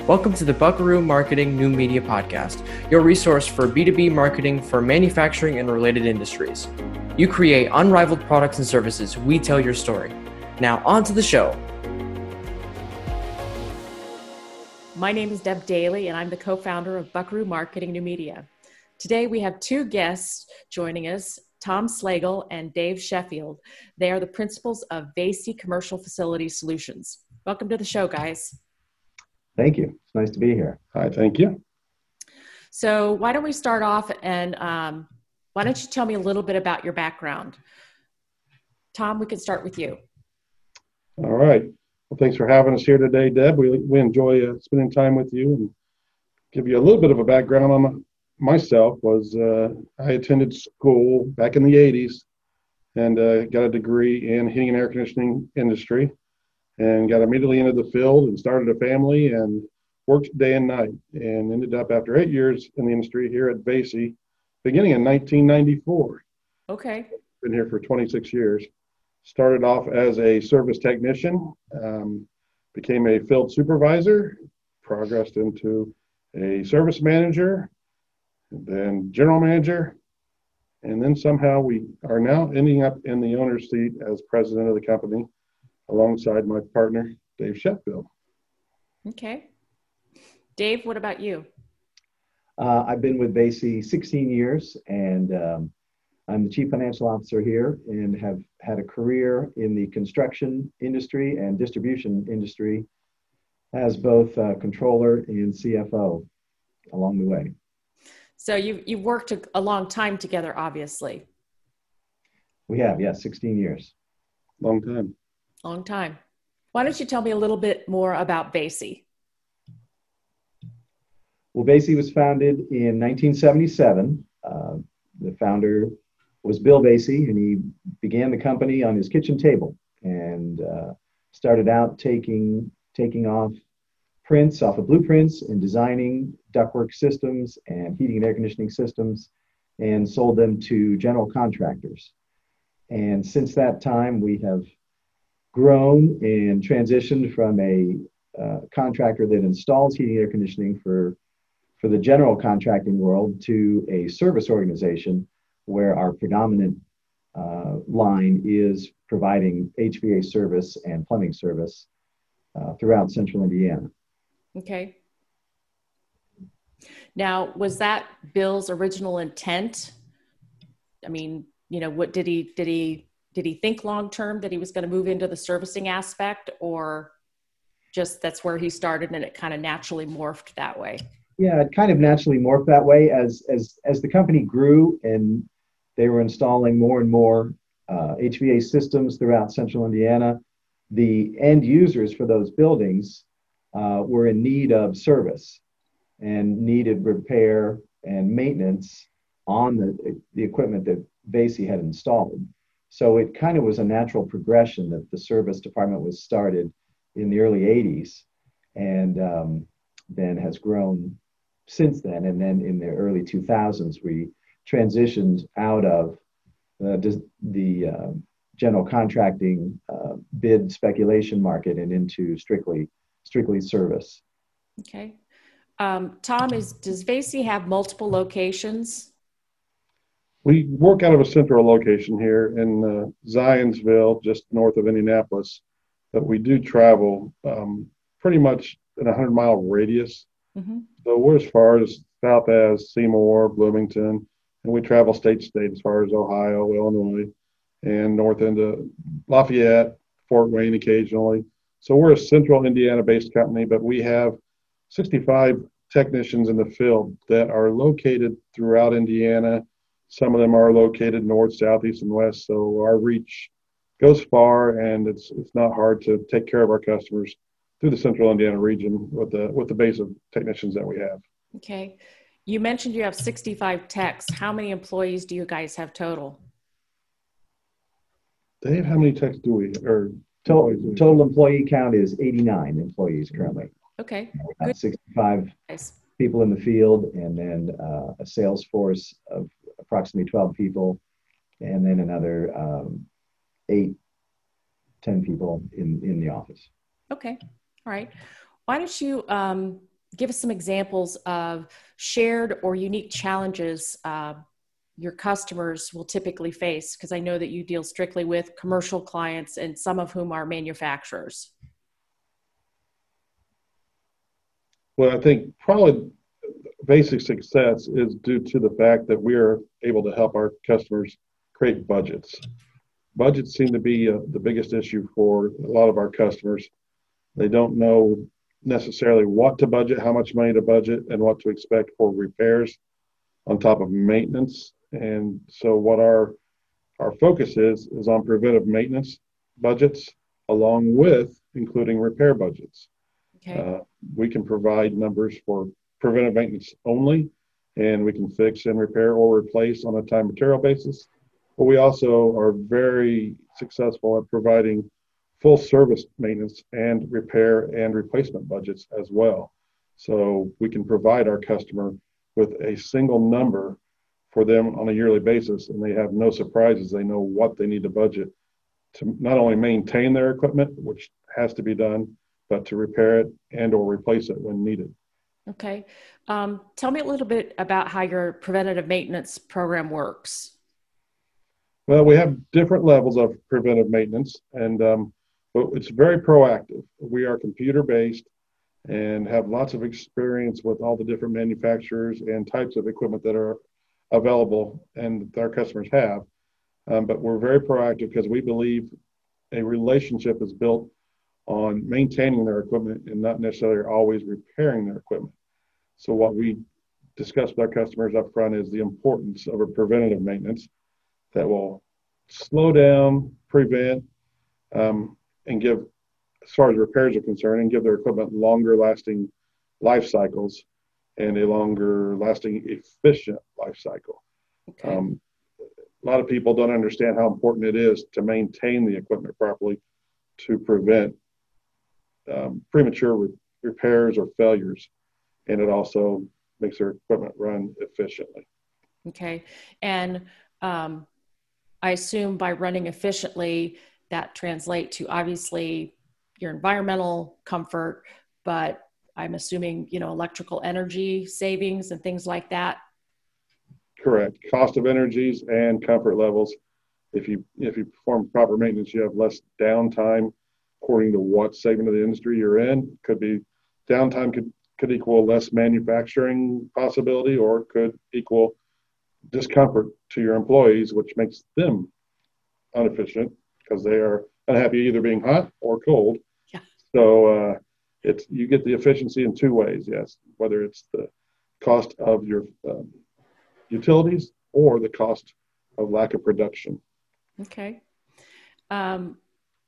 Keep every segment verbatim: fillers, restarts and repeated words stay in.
Welcome to the Buckaroo Marketing New Media Podcast, your resource for B two B marketing for manufacturing and related industries. You create unrivaled products and services, we tell your story. Now on to the show. My name is Deb Daly, and I'm the co-founder of Buckaroo Marketing New Media. Today we have two guests joining us, Tom Slagle and Dave Sheffield. They are the principals of VACI Commercial Facility Solutions. Welcome to the show, guys. Thank you. It's nice to be here. Hi, thank you. So why don't we start off and um, why don't you tell me a little bit about your background? Tom, we can start with you. All right. Well, thanks for having us here today, Deb. We we enjoy uh, spending time with you, and give you a little bit of a background on myself. Was uh, I attended school back in the eighties and uh, got a degree in heating and air conditioning industry, and got immediately into the field and started a family and worked day and night, and ended up after eight years in the industry here at VACI, beginning in nineteen ninety-four. Okay. Been here for twenty-six years. Started off as a service technician, um, became a field supervisor, progressed into a service manager, then general manager, and then somehow we are now ending up in the owner's seat as president of the company, alongside my partner, Dave Sheffield. Okay. Dave, what about you? Uh, I've been with VACI sixteen years, and um, I'm the chief financial officer here, and have had a career in the construction industry and distribution industry as both uh, controller and C F O along the way. So you, you've worked a, a long time together, obviously. We have, yes, sixteen years. Long time. Long time. Why don't you tell me a little bit more about VACI? Well, VACI was founded in nineteen seventy-seven. Uh, the founder was Bill VACI, and he began the company on his kitchen table and uh, started out taking taking off prints off of blueprints and designing ductwork systems and heating and air conditioning systems, and sold them to general contractors. And since that time, we have grown and transitioned from a uh, contractor that installs heating and air conditioning for, for the general contracting world to a service organization where our predominant uh, line is providing H V A service and plumbing service uh, throughout central Indiana. Okay. Now, was that Bill's original intent? I mean, you know, what did he, did he, did he think long-term that he was going to move into the servicing aspect, or just that's where he started and it kind of naturally morphed that way? Yeah, it kind of naturally morphed that way as, as, as the company grew and they were installing more and more uh, H V A systems throughout central Indiana. The end users for those buildings uh, were in need of service and needed repair and maintenance on the, the equipment that VACI had installed. So it kind of was a natural progression that the service department was started in the early eighties, and um, then has grown since then. And then in the early two thousands, we transitioned out of uh, the uh, general contracting uh, bid speculation market and into strictly strictly service. Okay. Um, Tom, is does VACI have multiple locations? We work out of a central location here in uh, Zionsville, just north of Indianapolis, but we do travel um, pretty much in a hundred mile radius. Mm-hmm. So we're as far as south as Seymour, Bloomington, and we travel state to state as far as Ohio, Illinois, and north into Lafayette, Fort Wayne occasionally. So we're a central Indiana-based company, but we have sixty-five technicians in the field that are located throughout Indiana. Some of them are located north, south, east, and west. So our reach goes far, and it's it's not hard to take care of our customers through the central Indiana region with the with the base of technicians that we have. Okay. You mentioned you have sixty-five techs. How many employees do you guys have total? Dave, how many techs do we, or total, total employee count is eighty-nine employees currently. Okay. Uh, sixty-five nice. People in the field, and then uh, a sales force of approximately twelve people, and then another um, eight, ten people in, in the office. Okay. All right. Why don't you um, give us some examples of shared or unique challenges uh, your customers will typically face, because I know that you deal strictly with commercial clients and some of whom are manufacturers. Well, I think probably basic success is due to the fact that we are able to help our customers create budgets. Budgets seem to be uh, the biggest issue for a lot of our customers. They don't know necessarily what to budget, how much money to budget, and what to expect for repairs on top of maintenance. And so what our our focus is, is on preventive maintenance budgets, along with including repair budgets. Okay. Uh, we can provide numbers for preventive maintenance only, and we can fix and repair or replace on a time material basis. But we also are very successful at providing full service maintenance and repair and replacement budgets as well. So we can provide our customer with a single number for them on a yearly basis, and they have no surprises. They know what they need to budget to not only maintain their equipment, which has to be done, but to repair it and or replace it when needed. Okay. Um, tell me a little bit about how your preventative maintenance program works. Well, we have different levels of preventive maintenance, and um, but it's very proactive. We are computer-based and have lots of experience with all the different manufacturers and types of equipment that are available and that our customers have. Um, but we're very proactive because we believe a relationship is built on maintaining their equipment and not necessarily always repairing their equipment. So what we discuss with our customers up front is the importance of a preventative maintenance that will slow down, prevent, um, and give, as far as repairs are concerned, and give their equipment longer lasting life cycles and a longer lasting efficient life cycle. Okay. Um, a lot of people don't understand how important it is to maintain the equipment properly to prevent um, premature re- repairs or failures. And it also makes their equipment run efficiently. Okay. And um, I assume by running efficiently, that translates to obviously your environmental comfort, but I'm assuming, you know, electrical energy savings and things like that. Correct. Cost of energies and comfort levels. If you if you perform proper maintenance, you have less downtime according to what segment of the industry you're in. Could be downtime could, could equal less manufacturing possibility, or could equal discomfort to your employees, which makes them inefficient because they are unhappy either being hot or cold. Yeah. So uh, it's you get the efficiency in two ways, yes, whether it's the cost of your um, utilities or the cost of lack of production. Okay. Um,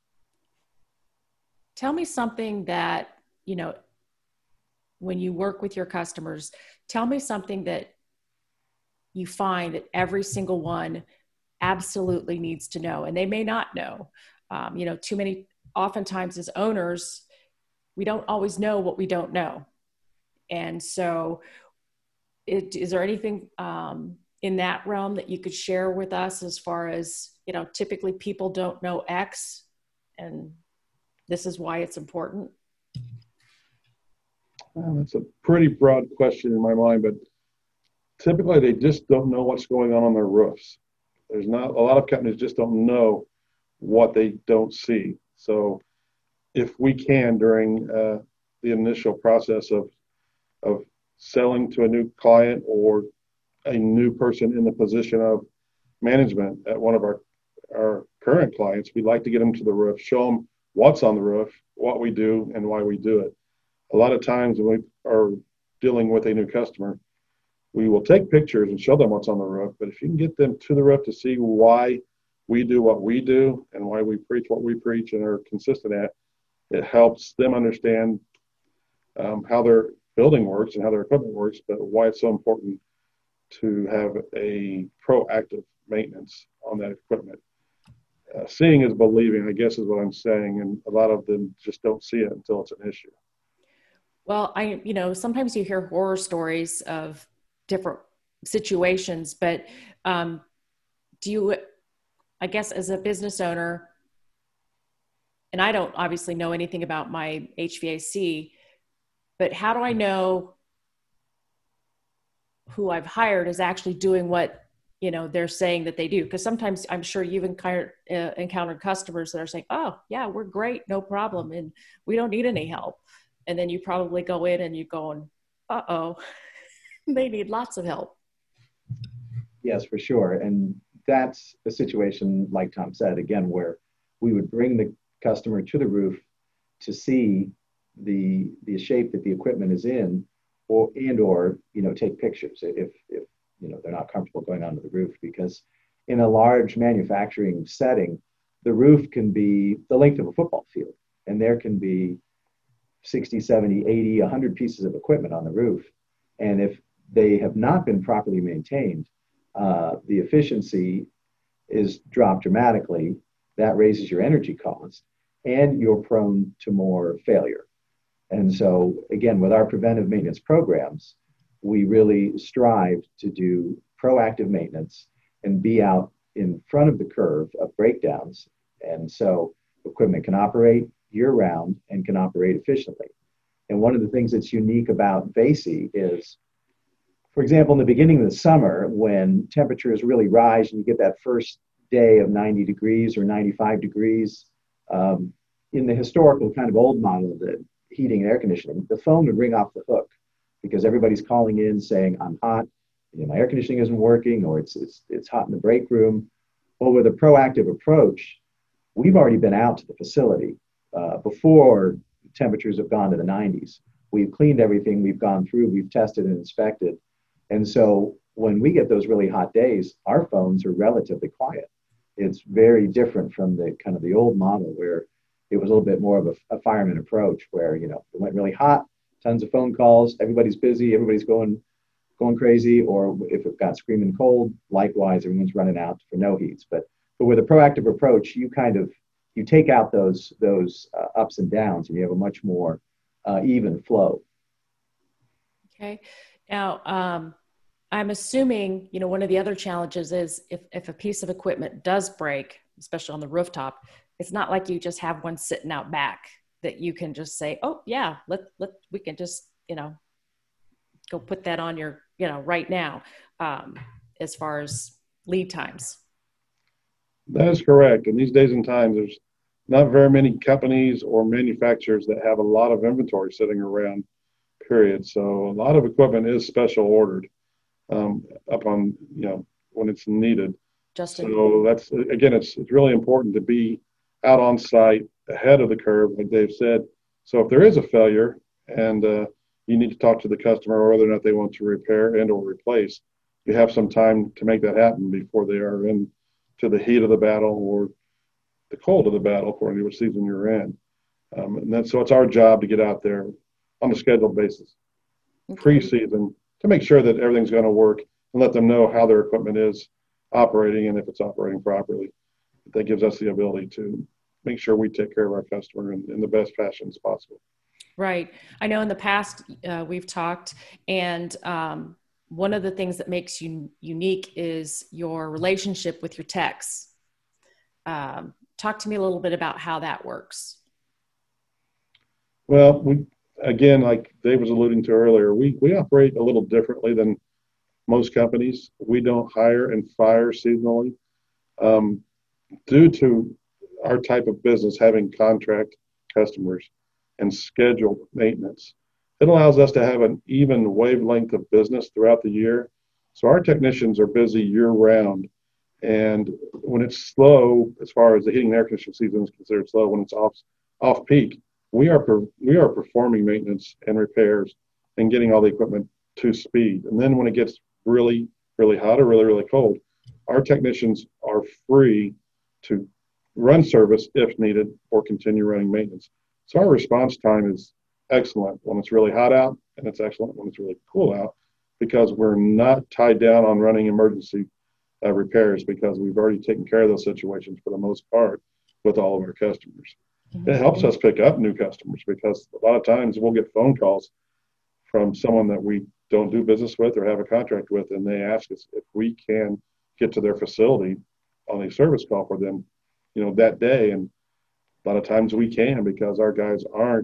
tell me something that, you know, when you work with your customers, tell me something that you find that every single one absolutely needs to know, and they may not know. Um, you know, too many, oftentimes as owners, we don't always know what we don't know. And so it, is there anything um, in that realm that you could share with us as far as, you know, typically people don't know X and this is why it's important? Well, that's a pretty broad question in my mind, but typically they just don't know what's going on on their roofs. There's not a lot of companies just don't know what they don't see. So if we can, during uh, the initial process of of selling to a new client or a new person in the position of management at one of our our current clients, we'd like to get them to the roof, show them what's on the roof, what we do, and why we do it. A lot of times when we are dealing with a new customer, we will take pictures and show them what's on the roof, but if you can get them to the roof to see why we do what we do and why we preach what we preach and are consistent at, it helps them understand um, how their building works and how their equipment works, but why it's so important to have a proactive maintenance on that equipment. Uh, seeing is believing, I guess is what I'm saying, and a lot of them just don't see it until it's an issue. Well, I, you know, sometimes you hear horror stories of different situations, but um, do you, I guess as a business owner, and I don't obviously know anything about my H V A C, but how do I know who I've hired is actually doing what, you know, they're saying that they do? Because sometimes I'm sure you've encountered, uh, encountered customers that are saying, oh yeah, we're great, no problem, and we don't need any help. And then you probably go in and you're going, uh-oh, they need lots of help. Yes, for sure. And that's a situation, like Tom said, again, where we would bring the customer to the roof to see the the shape that the equipment is in, or and or you know take pictures if if you know they're not comfortable going onto the roof, because in a large manufacturing setting, the roof can be the length of a football field, and there can be sixty, seventy, eighty, one hundred pieces of equipment on the roof. And if they have not been properly maintained, uh, the efficiency is dropped dramatically. That raises your energy cost, and you're prone to more failure. And so, again, with our preventive maintenance programs, we really strive to do proactive maintenance and be out in front of the curve of breakdowns. And so equipment can operate year round and can operate efficiently. And one of the things that's unique about V A S I is, for example, in the beginning of the summer, when temperatures really rise and you get that first day of ninety degrees or ninety-five degrees, um, in the historical kind of old model of the heating and air conditioning, the phone would ring off the hook because everybody's calling in saying, I'm hot, you know, my air conditioning isn't working, or it's, it's, it's hot in the break room. Well, with a proactive approach, we've already been out to the facility uh, before temperatures have gone to the nineties. We've cleaned everything, we've gone through, we've tested and inspected. And so when we get those really hot days, our phones are relatively quiet. It's very different from the kind of the old model where it was a little bit more of a, a fireman approach where, you know, it went really hot, tons of phone calls, everybody's busy, everybody's going going crazy, or if it got screaming cold, likewise, everyone's running out for no heats. But but with a proactive approach, you kind of, you take out those those uh, ups and downs, and you have a much more uh, even flow. Okay. Now, um, I'm assuming, you know, one of the other challenges is if, if a piece of equipment does break, especially on the rooftop, it's not like you just have one sitting out back that you can just say, oh yeah, let, let, we can just, you know, go put that on your, you know, right now, um, as far as lead times. That is correct. In these days and times, there's not very many companies or manufacturers that have a lot of inventory sitting around, period. So a lot of equipment is special ordered um, upon, you know, when it's needed. Justin. So that's, again, it's, it's really important to be out on site ahead of the curve, like Dave said. So if there is a failure and uh, you need to talk to the customer or whether or not they want to repair and or replace, you have some time to make that happen before they are in to the heat of the battle or the cold of the battle, according to what season you're in. Um, and then, so it's our job to get out there on a scheduled basis, okay, pre-season, to make sure that everything's going to work and let them know how their equipment is operating and if it's operating properly. That gives us the ability to make sure we take care of our customer in, in the best fashion as possible. Right. I know in the past uh, we've talked, and um, one of the things that makes you unique is your relationship with your techs. Um, talk to me a little bit about how that works. Well, we, again, like Dave was alluding to earlier, we, we operate a little differently than most companies. We don't hire and fire seasonally. Um, due to our type of business having contract customers and scheduled maintenance, it allows us to have an even wavelength of business throughout the year. So our technicians are busy year round. And when it's slow, as far as the heating and air conditioning season is considered slow, when it's off off peak, we are per, we are performing maintenance and repairs and getting all the equipment to speed. And then when it gets really, really hot or really, really cold, our technicians are free to run service if needed or continue running maintenance. So our response time is excellent when it's really hot out, and it's excellent when it's really cool out, because we're not tied down on running emergency uh, repairs, because we've already taken care of those situations for the most part with all of our customers. Mm-hmm. It helps us pick up new customers, because a lot of times we'll get phone calls from someone that we don't do business with or have a contract with, and they ask us if we can get to their facility on a service call for them, you know, that day. And a lot of times we can, because our guys aren't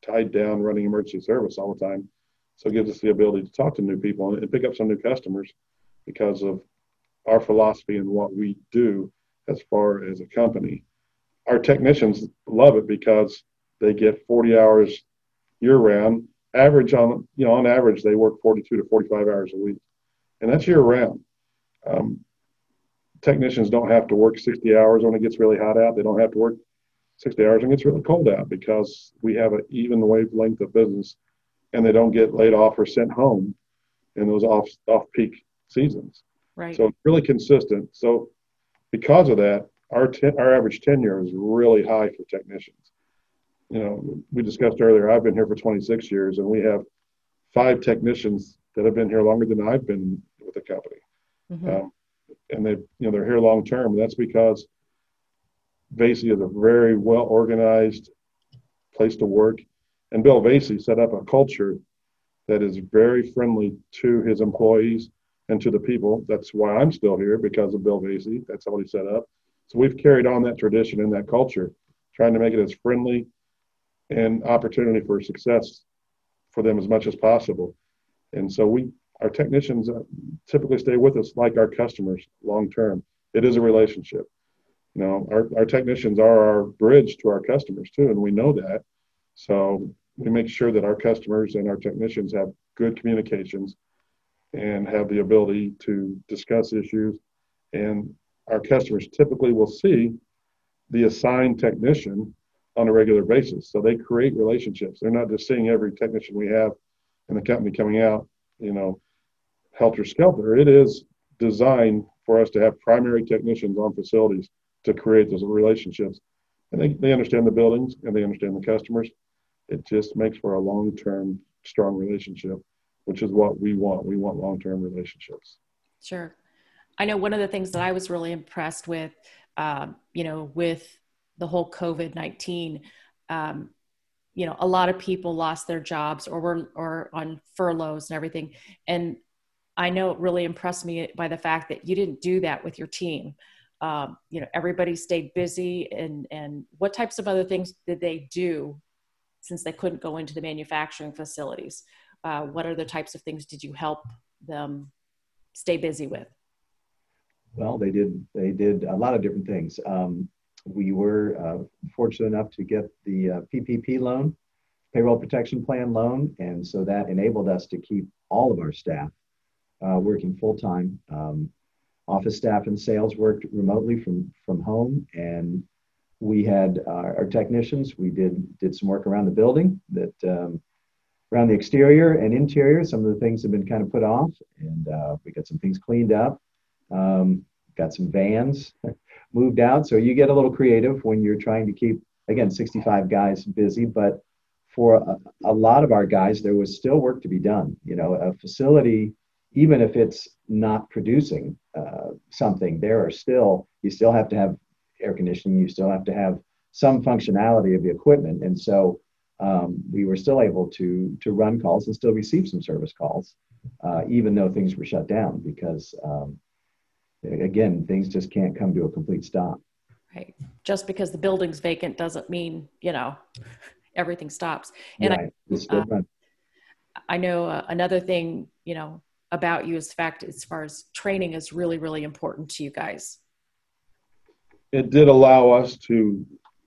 tied down running emergency service all the time. So it gives us the ability to talk to new people and pick up some new customers because of our philosophy and what we do as far as a company. Our technicians love it because they get forty hours year round. Average on, you know, on average, they work forty-two to forty-five hours a week, and that's year round. Um, technicians don't have to work sixty hours when it gets really hot out. They don't have to work sixty hours when it gets really cold out because we have an even wavelength of business, and they don't get laid off or sent home in those off off peak seasons. Right. So it's really consistent. So because of that, our ten, our average tenure is really high for technicians. You know, we discussed earlier, I've been here for twenty-six years, and we have five technicians that have been here longer than I've been with the company. Mm-hmm. Um, and they, you know, they're here long term. That's because Vasey is a very well organized place to work, and Bill Vasey set up a culture that is very friendly to his employees and to the people. That's why I'm still here, because of Bill Vasey. That's how he set up. So we've carried on that tradition and that culture, trying to make it as friendly and opportunity for success for them as much as possible. And so we, our technicians uh, typically stay with us like our customers long term. It is a relationship. You know, our, our technicians are our bridge to our customers too, and we know that. So we make sure that our customers and our technicians have good communications and have the ability to discuss issues. And our customers typically will see the assigned technician on a regular basis. So they create relationships. They're not just seeing every technician we have in the company coming out, you know, helter-skelter. It is designed for us to have primary technicians on facilities to create those relationships. And they, they understand the buildings and they understand the customers. It just makes for a long-term, strong relationship, which is what we want. We want long-term relationships. Sure. I know one of the things that I was really impressed with, um, you know, with the whole COVID nineteen, um, you know, a lot of people lost their jobs or were or on furloughs and everything. And I know it really impressed me by the fact that you didn't do that with your team. Um, you know, everybody stayed busy. And, and what types of other things did they do since they couldn't go into the manufacturing facilities? Uh, what other types of things did you help them stay busy with? Well, they did, they did a lot of different things. Um, we were uh, fortunate enough to get the uh, P P P loan, payroll protection plan loan. And so that enabled us to keep all of our staff uh, working full time. Um, office staff and sales worked remotely from, from home. And we had our, our technicians, we did, did some work around the building that, um, around the exterior and interior. Some of the things have been kind of put off, and uh, we got some things cleaned up. Um, got some vans moved out. So you get a little creative when you're trying to keep, again, sixty-five guys busy, but for a, a lot of our guys, there was still work to be done. You know, a facility, even if it's not producing uh, something, there are still, you still have to have air conditioning, you still have to have some functionality of the equipment. And so um, we were still able to, to run calls and still receive some service calls, uh, even though things were shut down, because um, again, things just can't come to a complete stop. Right. Just because the building's vacant doesn't mean, you know, everything stops. And right. I, uh, I know uh, another thing, you know, about you is the fact as far as training is really, really important to you guys. It did allow us to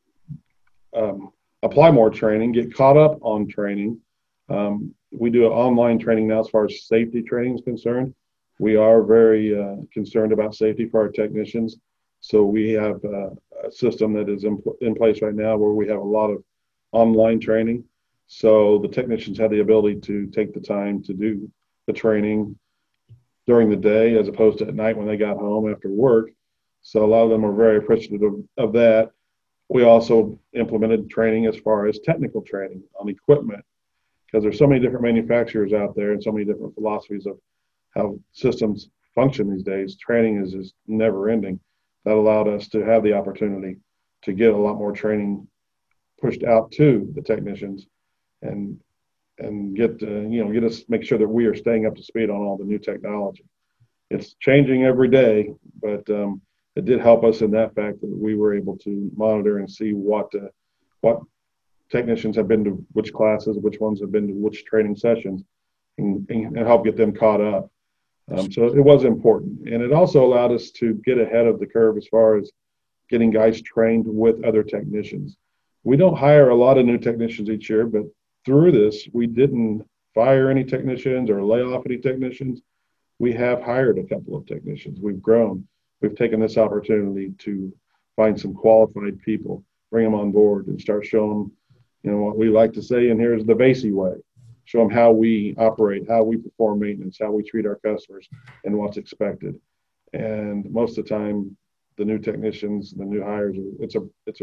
um, apply more training, get caught up on training. Um, we do an online training now as far as safety training is concerned. We are very uh, concerned about safety for our technicians. So we have uh, a system that is in, in place right now where we have a lot of online training. So the technicians have the ability to take the time to do the training during the day as opposed to at night when they got home after work. So a lot of them are very appreciative of, of that. We also implemented training as far as technical training on equipment, because there's so many different manufacturers out there and so many different philosophies of how systems function these days. Training is just never ending. That allowed us to have the opportunity to get a lot more training pushed out to the technicians and and get uh, you know get us make sure that we are staying up to speed on all the new technology. It's changing every day, but um, it did help us in that fact that we were able to monitor and see what uh, what technicians have been to which classes, which ones have been to which training sessions, and, and help get them caught up. Um, so it was important. And it also allowed us to get ahead of the curve as far as getting guys trained with other technicians. We don't hire a lot of new technicians each year, but through this, we didn't fire any technicians or lay off any technicians. We have hired a couple of technicians. We've grown. We've taken this opportunity to find some qualified people, bring them on board, and start showing them, you know, what we like to say in here is the Vasey way. Show them how we operate, how we perform maintenance, how we treat our customers, and what's expected. And most of the time, the new technicians, the new hires, it's a it's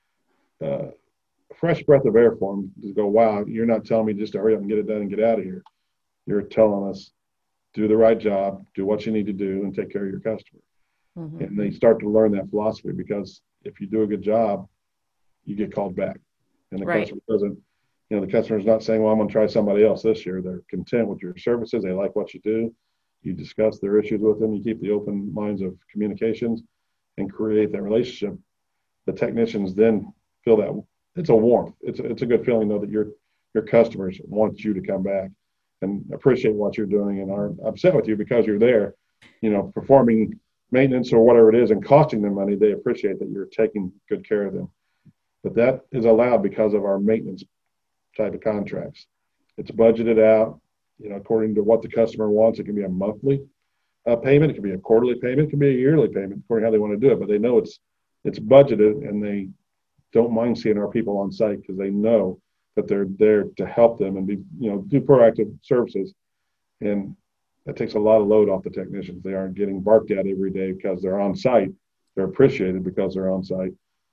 a uh, fresh breath of air for them to go, wow, you're not telling me just to hurry up and get it done and get out of here. You're telling us, do the right job, do what you need to do, and take care of your customer. Mm-hmm. And they start to learn that philosophy, because if you do a good job, you get called back. And the right. customer doesn't, you know, the customer's not saying, well, I'm going to try somebody else this year. They're content with your services. They like what you do. You discuss their issues with them. You keep the open lines of communications and create that relationship. The technicians then feel that it's a warmth. It's a, it's a good feeling, though, that your your customers want you to come back and appreciate what you're doing and aren't upset with you because you're there, you know, performing maintenance or whatever it is and costing them money. They appreciate that you're taking good care of them. But that is allowed because of our maintenance type of contracts. It's budgeted out, you know, according to what the customer wants. It can be a monthly uh, payment. It can be a quarterly payment. It can be a yearly payment, according to how they want to do it. But they know it's it's budgeted, and they don't mind seeing our people on site because they know that they're there to help them and be, you know, do proactive services. And that takes a lot of load off the technicians. They aren't getting barked at every day because they're on site. They're appreciated because they're on site.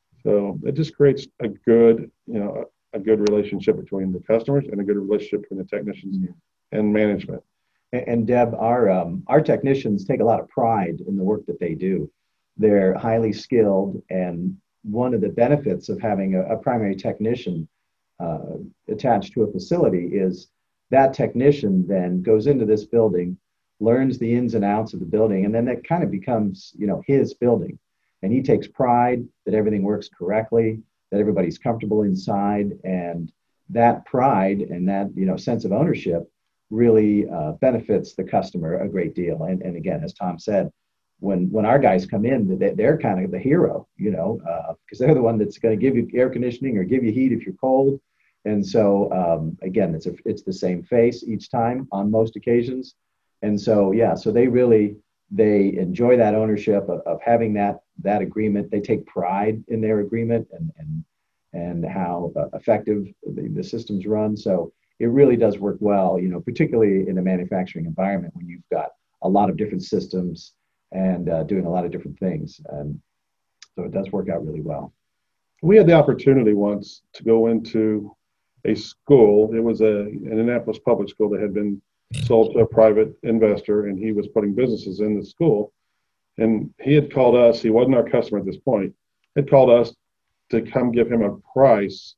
So it just creates a good, you know, a, a good relationship between the customers and a good relationship between the technicians mm-hmm. and management. And, and Deb, our um, our technicians take a lot of pride in the work that they do. They're highly skilled, and one of the benefits of having a, a primary technician uh, attached to a facility is that technician then goes into this building, learns the ins and outs of the building, and then that kind of becomes, you know, his building. And he takes pride that everything works correctly, that everybody's comfortable inside, and that pride and that, you know, sense of ownership really uh, benefits the customer a great deal. And, and again, as Tom said, when when our guys come in, they, they're kind of the hero, you know, because uh, they're the one that's going to give you air conditioning or give you heat if you're cold. And so, um, again, it's a, it's the same face each time on most occasions. And so, yeah, so they really, they enjoy that ownership of, of having that that agreement. They take pride in their agreement and and and how uh, effective the, the systems run. So it really does work well, you know, particularly in a manufacturing environment when you've got a lot of different systems and uh, doing a lot of different things. And so it does work out really well. We had the opportunity once to go into a school. It was a, an Indianapolis public school that had been sold to a private investor, and he was putting businesses in the school. And he had called us, he wasn't our customer at this point, had called us to come give him a price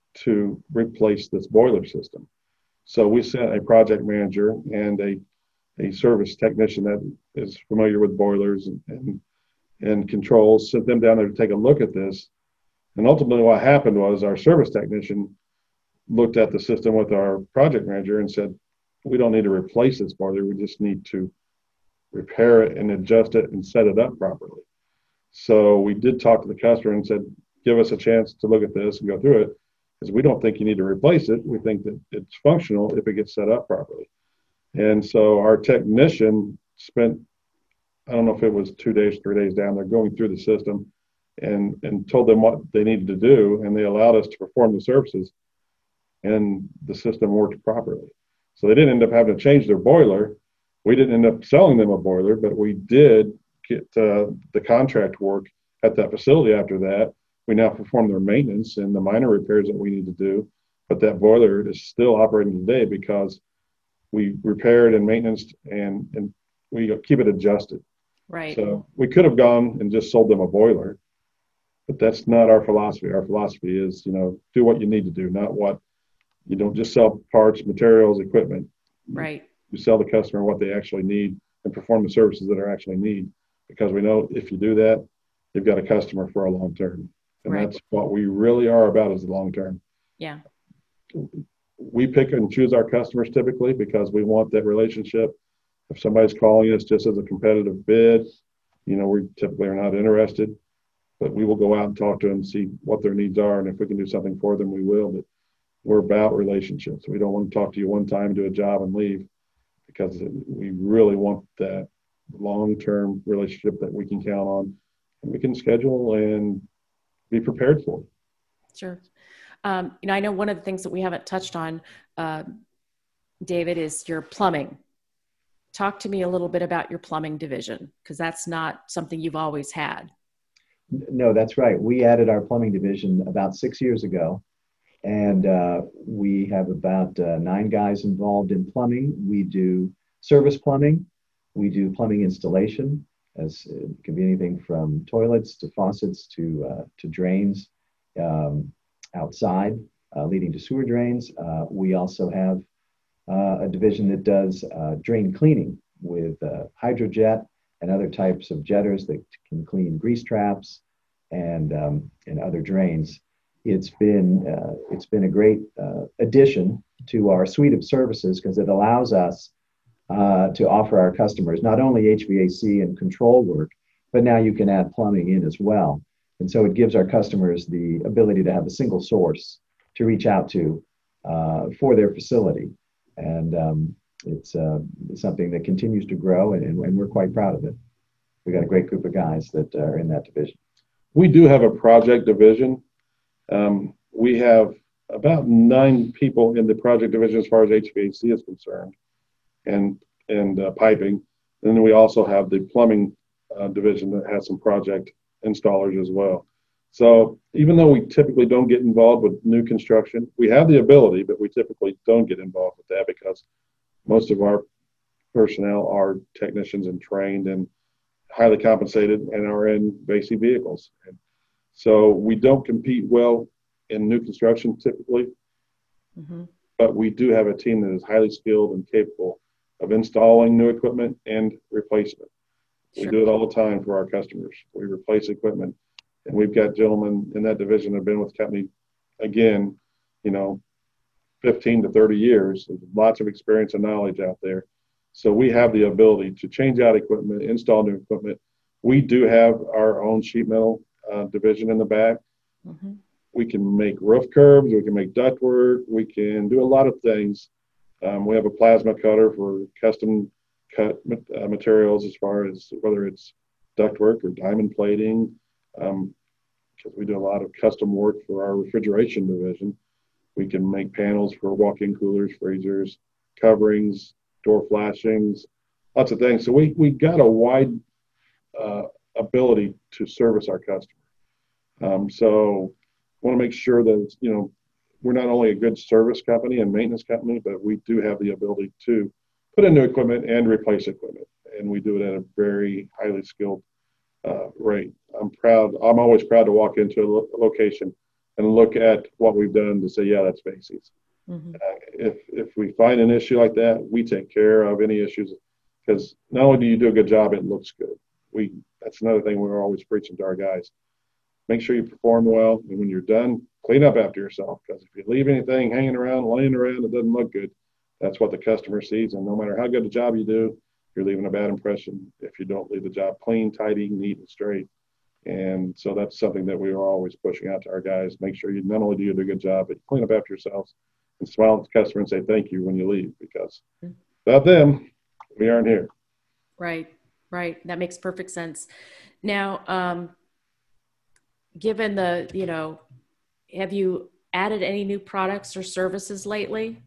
to replace this boiler system. So we sent a project manager and a, a service technician that is familiar with boilers and, and, and controls, sent them down there to take a look at this. And ultimately what happened was our service technician looked at the system with our project manager and said, we don't need to replace this boiler. We just need to repair it and adjust it and set it up properly. So we did talk to the customer and said, give us a chance to look at this and go through it, because we don't think you need to replace it. We think that it's functional if it gets set up properly. And so our technician spent, I don't know if it was two days, three days down there going through the system and, and told them what they needed to do. And they allowed us to perform the services, and the system worked properly. So they didn't end up having to change their boiler. We didn't end up selling them a boiler, but we did get uh, the contract work at that facility after that. We now perform their maintenance and the minor repairs that we need to do, but that boiler is still operating today because we repaired and maintenance and, and we keep it adjusted. Right. So we could have gone and just sold them a boiler, but that's not our philosophy. Our philosophy is, you know, do what you need to do, not what, you don't just sell parts, materials, equipment. Right. You sell the customer what they actually need and perform the services that are actually need, because we know if you do that, you've got a customer for a long term. And right. That's what we really are about, is the long term. Yeah. We pick and choose our customers typically because we want that relationship. If somebody's calling us just as a competitive bid, you know, we typically are not interested, but we will go out and talk to them and see what their needs are. And if we can do something for them, we will. But we're about relationships. We don't want to talk to you one time, do a job and leave, because we really want that long-term relationship that we can count on and we can schedule and be prepared for. Sure. Um, you know, I know one of the things that we haven't touched on, uh, David, is your plumbing. Talk to me a little bit about your plumbing division, because that's not something you've always had. No, that's right. We added our plumbing division about six years ago, and uh, we have about uh, nine guys involved in plumbing. We do service plumbing. We do plumbing installation, as it can be anything from toilets to faucets to uh, to drains. Um, outside, uh, leading to sewer drains. Uh, we also have uh, a division that does uh, drain cleaning with uh, hydrojet and other types of jetters that can clean grease traps and um, and other drains. It's been uh, it's been a great uh, addition to our suite of services because it allows us uh, to offer our customers not only H V A C and control work, but now you can add plumbing in as well. And so it gives our customers the ability to have a single source to reach out to uh, for their facility. And um, it's uh, something that continues to grow, and, and we're quite proud of it. We got a great group of guys that are in that division. We do have a project division. Um, we have about nine people in the project division as far as H V A C is concerned, and, and uh, piping. And then we also have the plumbing uh, division that has some project installers as well. So even though we typically don't get involved with new construction, we have the ability, but we typically don't get involved with that because most of our personnel are technicians and trained and highly compensated and are in basic vehicles. And so we don't compete well in new construction typically, mm-hmm. but we do have a team that is highly skilled and capable of installing new equipment and replacement. We sure. do it all the time for our customers. We replace equipment, and we've got gentlemen in that division that have been with the company, again, you know, fifteen to thirty years, lots of experience and knowledge out there. So we have the ability to change out equipment, install new equipment. We do have our own sheet metal uh, division in the back. Mm-hmm. We can make roof curbs. We can make ductwork. We can do a lot of things. Um, we have a plasma cutter for custom cut uh, materials as far as whether it's ductwork or diamond plating, um, because we do a lot of custom work for our refrigeration division. We can make panels for walk-in coolers, freezers, coverings, door flashings, lots of things. So we we got a wide uh, ability to service our customer. Um, so want to make sure that, you know, we're not only a good service company and maintenance company, but we do have the ability to put in new equipment and replace equipment. And we do it at a very highly skilled uh, rate. I'm proud. I'm always proud to walk into a, lo- a location and look at what we've done to say, yeah, that's Macy's. Mm-hmm. Uh, if if we find an issue like that, we take care of any issues, because not only do you do a good job, it looks good. We that's another thing we're always preaching to our guys. Make sure you perform well, and when you're done, clean up after yourself, because if you leave anything hanging around, laying around, it doesn't look good. That's what the customer sees, and no matter how good a job you do, you're leaving a bad impression if you don't leave the job clean, tidy, neat, and straight. And so that's something that we are always pushing out to our guys. Make sure you not only do you do a good job, but you clean up after yourselves and smile at the customer and say thank you when you leave, because without them, we aren't here. Right, right. That makes perfect sense. Now, um, given the, you know, have you added any new products or services lately?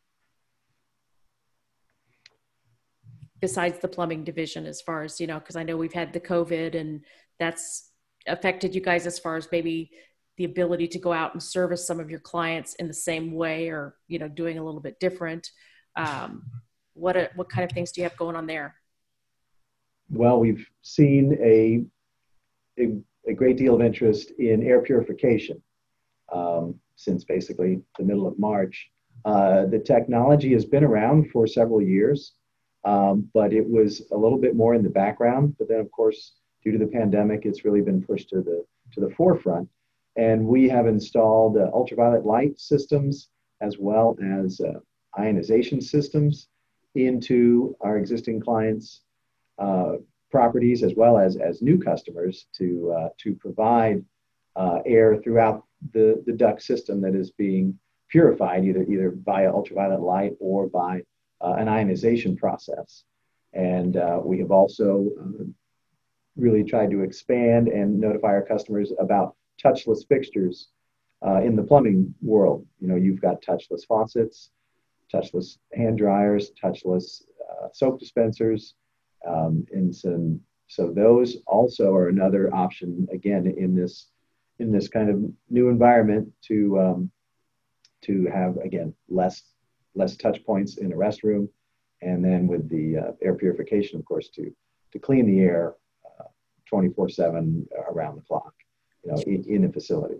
Besides the plumbing division, as far as, you know, because I know we've had the COVID and that's affected you guys as far as maybe the ability to go out and service some of your clients in the same way, or, you know, doing a little bit different. Um, what, a, what kind of things do you have going on there? Well, we've seen a, a, a great deal of interest in air purification um, since basically the middle of March. Uh, the technology has been around for several years. Um, but it was a little bit more in the background. But then, of course, due to the pandemic, it's really been pushed to the to the forefront. and we have installed uh, ultraviolet light systems as well as uh, ionization systems into our existing clients' uh, properties, as well as as new customers, to uh, to provide uh, air throughout the the duct system that is being purified either either via ultraviolet light or by uh, an ionization process. And uh, we have also uh, really tried to expand and notify our customers about touchless fixtures uh, in the plumbing world. You know, you've got touchless faucets, touchless hand dryers, touchless uh, soap dispensers, um, and some, so those also are another option again in this in this kind of new environment to um, to have again less less touch points in a restroom, and then with the uh, air purification, of course, to to clean the air twenty-four seven around the clock, you know, in, in a facility.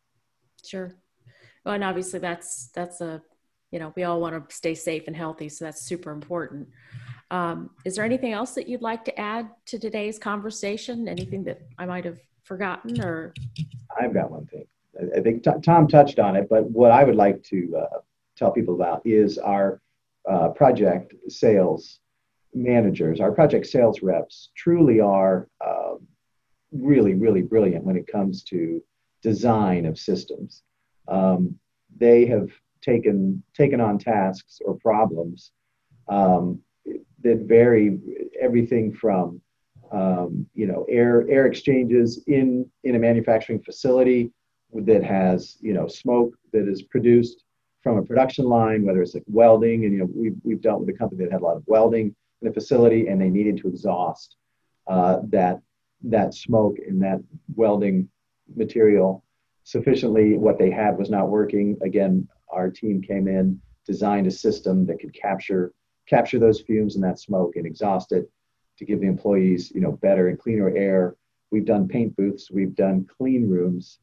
Sure. Well, and obviously that's that's a, you know, we all want to stay safe and healthy, so that's super important. Um, is there anything else that you'd like to add to today's conversation? Anything that I might have forgotten? Or I've got one thing. I, I think t- Tom touched on it, but what I would like to uh, tell people about is our uh, project sales managers. Our project sales reps truly are uh, really, really brilliant when it comes to design of systems. Um, they have taken taken on tasks or problems um, that vary everything from um, you know air air exchanges in in a manufacturing facility that has you know smoke that is produced from a production line, whether it's like welding, and you know we've we've dealt with a company that had a lot of welding in the facility, and they needed to exhaust uh, that that smoke in that welding material sufficiently. What they had was not working. Again, our team came in, designed a system that could capture capture those fumes and that smoke and exhaust it to give the employees, you know, better and cleaner air. We've done paint booths, we've done clean rooms.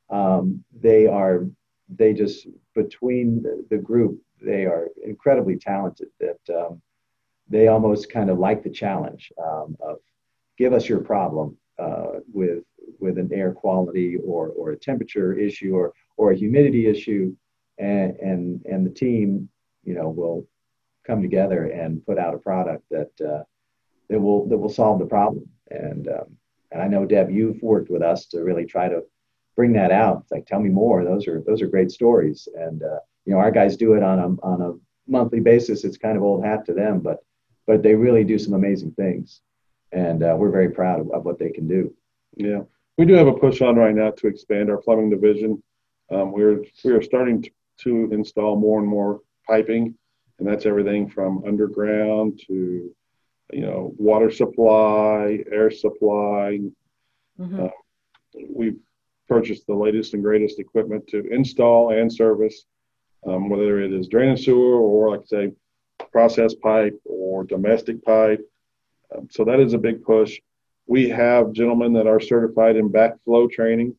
Um, they are, they just, between the, the group, they are incredibly talented that um, they almost kind of like the challenge um, of give us your problem uh, with with an air quality or or a temperature issue or or a humidity issue, and and and the team, you know, will come together and put out a product that uh, that will that will solve the problem. And um, and I know, Deb, you've worked with us to really try to bring that out. It's like, tell me more. Those are those are great stories. And uh, you know, our guys do it on a on a monthly basis. It's kind of old hat to them, but but they really do some amazing things, and uh, we're very proud of, of what they can do. Yeah, we do have a push on right now to expand our plumbing division. Um, we're we are starting to, to install more and more piping, and that's everything from underground to, you know, water supply, air supply. Mm-hmm. Uh, we've purchased the latest and greatest equipment to install and service, um, whether it is drain and sewer or, like I say, process pipe or domestic pipe. Um, so that is a big push. We have gentlemen that are certified in backflow training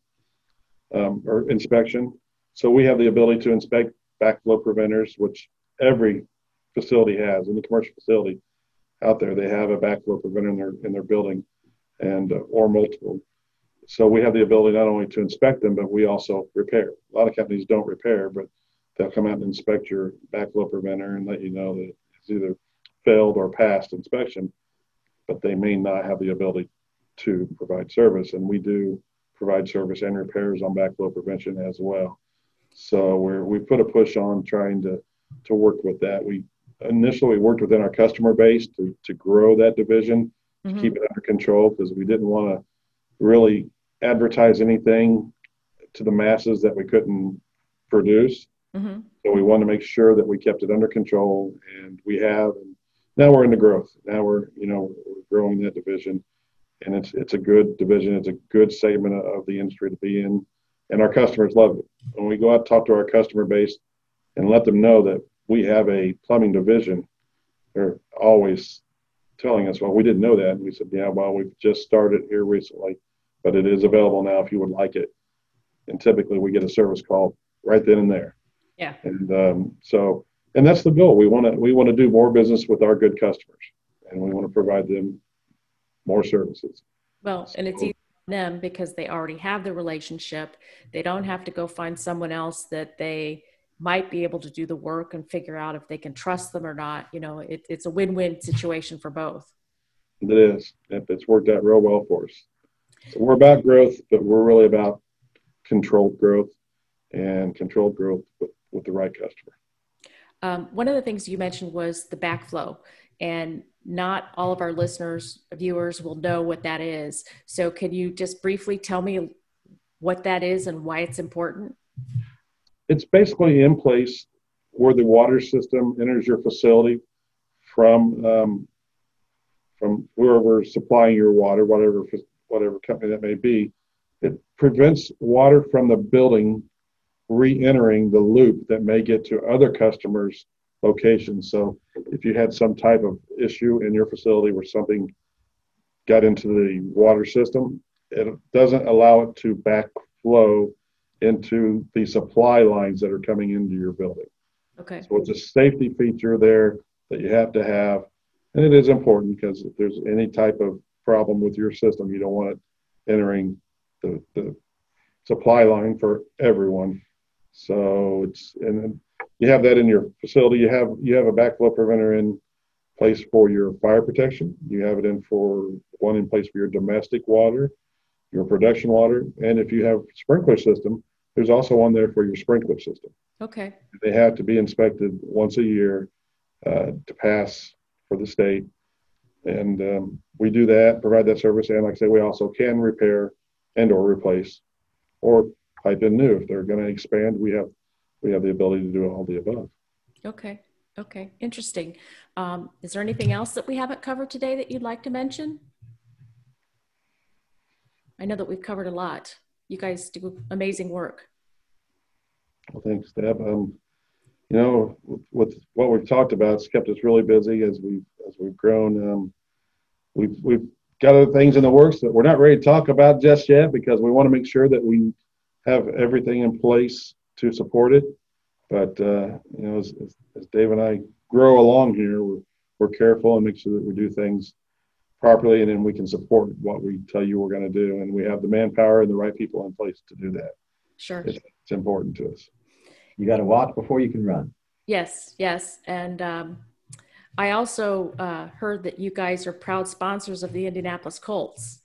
um, or inspection. So we have the ability to inspect backflow preventers, which every facility has. Any commercial facility out there, they have a backflow preventer in their in their building, and uh, or multiple. So we have the ability not only to inspect them, but we also repair. A lot of companies don't repair, but they'll come out and inspect your backflow preventer and let you know that it's either failed or passed inspection, but they may not have the ability to provide service. And we do provide service and repairs on backflow prevention as well. So we're, we put a push on trying to, to work with that. We initially worked within our customer base to, to grow that division, mm-hmm. to keep it under control, because we didn't want to really advertise anything to the masses that we couldn't produce. Mm-hmm. So we wanted to make sure that we kept it under control, and we have. And now we're into growth. Now we're, you know, we're growing that division, and it's it's a good division. It's a good segment of the industry to be in, and our customers love it. When we go out and talk to our customer base and let them know that we have a plumbing division, they're always telling us, well, we didn't know that. And we said, yeah, well, we've just started here recently, but it is available now if you would like it. And typically we get a service call right then and there. Yeah. And um, so, and that's the goal. We want to, we want to do more business with our good customers, and we want to provide them more services. Well, and it's so, easy them because they already have the relationship. They don't have to go find someone else that they might be able to do the work and figure out if they can trust them or not. You know, it, it's a win-win situation for both. It is. It's worked out real well for us. So we're about growth, but we're really about controlled growth and controlled growth with, with the right customer. Um, one of the things you mentioned was the backflow, and not all of our listeners, viewers will know what that is. So can you just briefly tell me what that is and why it's important? It's basically in place where the water system enters your facility from um, from whoever is supplying your water, whatever whatever company that may be. It prevents water from the building re-entering the loop that may get to other customers' locations. So if you had some type of issue in your facility where something got into the water system, it doesn't allow it to backflow into the supply lines that are coming into your building. Okay. So it's a safety feature there that you have to have. And it is important because if there's any type of problem with your system, you don't want it entering the, the supply line for everyone. So it's, and you have that in your facility. You have, you have a backflow preventer in place for your fire protection. You have it in for one in place for your domestic water, your production water. And if you have a sprinkler system, there's also one there for your sprinkler system. Okay. They have to be inspected once a year uh, to pass for the state. And um, we do that, provide that service. And like I say, we also can repair and or replace or pipe in new. If they're going to expand, we have we have the ability to do all the above. Okay. Okay. Interesting. Um, is there anything else that we haven't covered today that you'd like to mention? I know that we've covered a lot. You guys do amazing work. Well, thanks, Deb. Um, you know, with, with what we've talked about, it's kept us really busy as we've as we've grown. Um, we've we've got other things in the works that we're not ready to talk about just yet because we want to make sure that we have everything in place to support it. But uh, you know, as, as, as Dave and I grow along here, we're we're careful and make sure that we do things properly, and then we can support what we tell you we're going to do, and we have the manpower and the right people in place to do that. Sure. It's, it's important to us. You got to walk before you can run. Yes, yes. And um, I also uh, heard that you guys are proud sponsors of the Indianapolis Colts.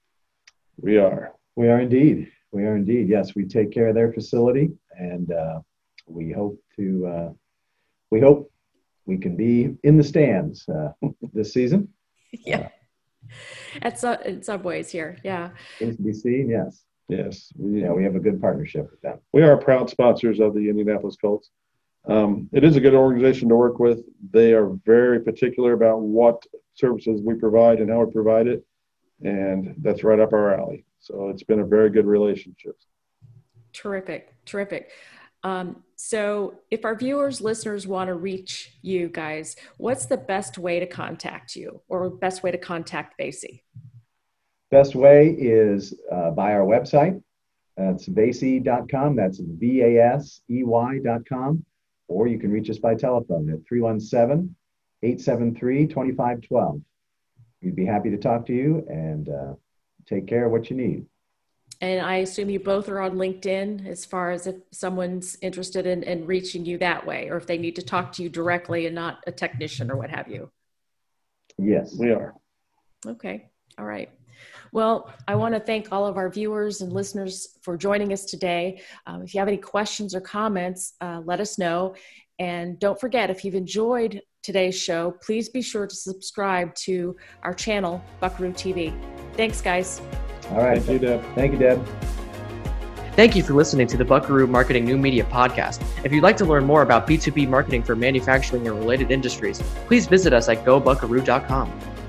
We are. We are indeed. We are indeed. Yes, we take care of their facility, and uh, we hope to. Uh, we hope we can be in the stands uh, this season. Yeah. Uh, At su- in Subways here. Yeah. Things to be seen. Yes. Yes. We, Yeah, we have a good partnership with them. we are proud sponsors of the Indianapolis Colts. Um, it is a good organization to work with. They are very particular about what services we provide and how we provide it, and that's right up our alley. So it's been a very good relationship. Terrific. Terrific. Um, so if our viewers, listeners want to reach you guys, what's the best way to contact you or best way to contact Vasey? Best way is uh, by our website. That's vasey dot com. That's V A S E Y dot com. Or you can reach us by telephone at three one seven, eight seven three, two five one two. We'd be happy to talk to you and uh, take care of what you need. And I assume you both are on LinkedIn as far as if someone's interested in, in reaching you that way, or if they need to talk to you directly and not a technician or what have you. Yes. We are. Okay. All right. Well, I want to thank all of our viewers and listeners for joining us today. Um, if you have any questions or comments, uh, let us know. And don't forget, if you've enjoyed today's show, please be sure to subscribe to our channel, Buckaroo T V. Thanks, guys. All right. Thank you, Deb. Thank you, Deb. Thank you for listening to the Buckaroo Marketing New Media Podcast. If you'd like to learn more about B two B marketing for manufacturing and related industries, please visit us at go buckaroo dot com.